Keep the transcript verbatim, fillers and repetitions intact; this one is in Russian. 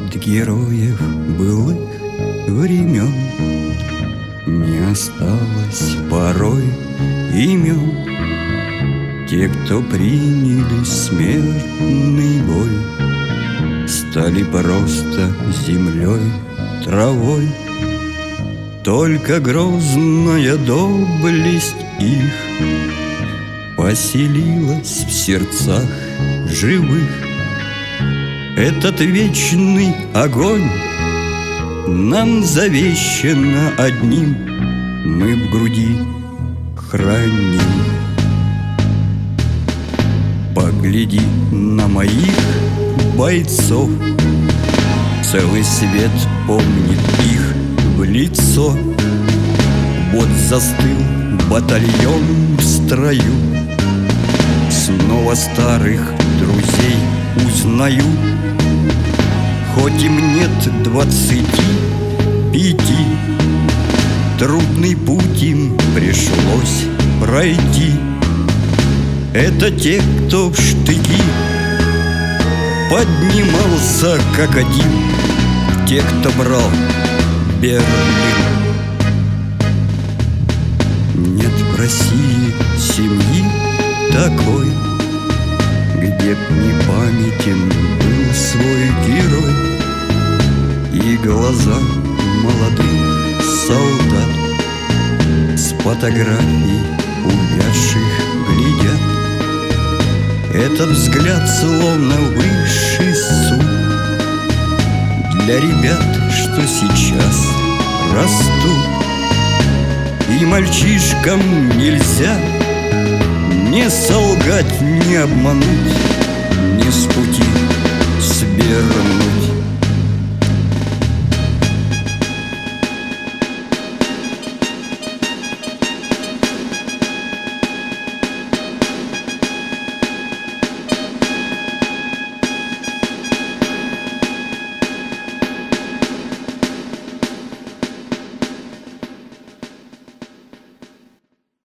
От героев былых времен не осталось порой имен. Те, кто приняли смертный бой, стали просто землей, травой. Только грозная доблесть их поселилась в сердцах живых. Этот вечный огонь нам завещано одним, мы в груди храним. Погляди на моих бойцов, целый свет помнит их в лицо. Вот застыл батальон в строю, снова старых друзей узнаю. Хоть им нет двадцати пяти, трудный путь им пришлось пройти. Это те, кто в штыки поднимался как один, те, кто брал Берлин. Нет в России семьи такой, где б не памятен был свой герой. И глаза молодых солдат с фотографий увядших глядят. Этот взгляд словно высший суд для ребят, что сейчас растут. И мальчишкам нельзя не солгать, не обмануть, не с пути свернуть.